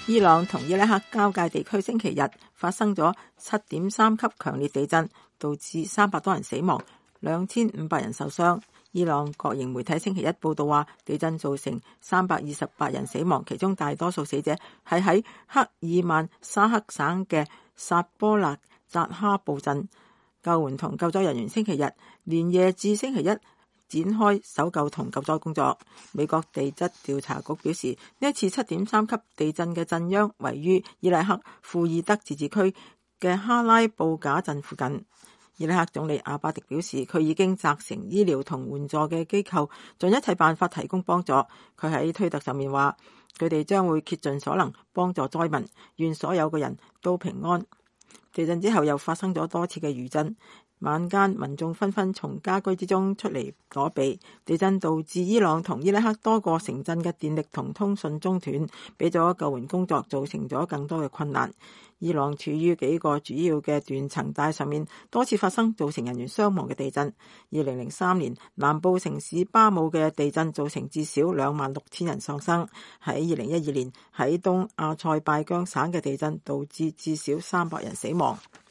伊朗同伊拉克交界地區星期日發生咗7.3級強烈地震，導致300多人死亡，2500人受傷。伊朗國營媒體星期一報道話，地震造成328人死亡，其中大多數死者係喺克爾曼沙克省嘅薩波勒扎哈布鎮。救援同救助人員星期日連夜至星期一展開搜救同救災工作。美國地質調查局表示，呢一次7.3級地震嘅震央位於伊拉克庫爾德自治區嘅哈拉布賈鎮附近。伊拉克總理阿巴迪表示，佢已經責成醫療同援助嘅機構盡一切辦法提供幫助。佢喺推特上面話，佢哋將會竭盡所能幫助災民，願所有嘅人都平安。地震之後又發生咗多次嘅餘震，晚間民眾紛紛從家居之中出嚟躲避。地震導致伊朗同伊拉克多個城鎮嘅電力同通訊中斷，俾咗救援工作造成咗更多嘅困難。伊朗處於幾個主要嘅斷層帶上面，多次發生造成人員傷亡嘅地震。2003年南部城市巴姆嘅地震造成至少26000人喪生。喺2012年喺東阿塞拜疆省嘅地震導致至少300人死亡。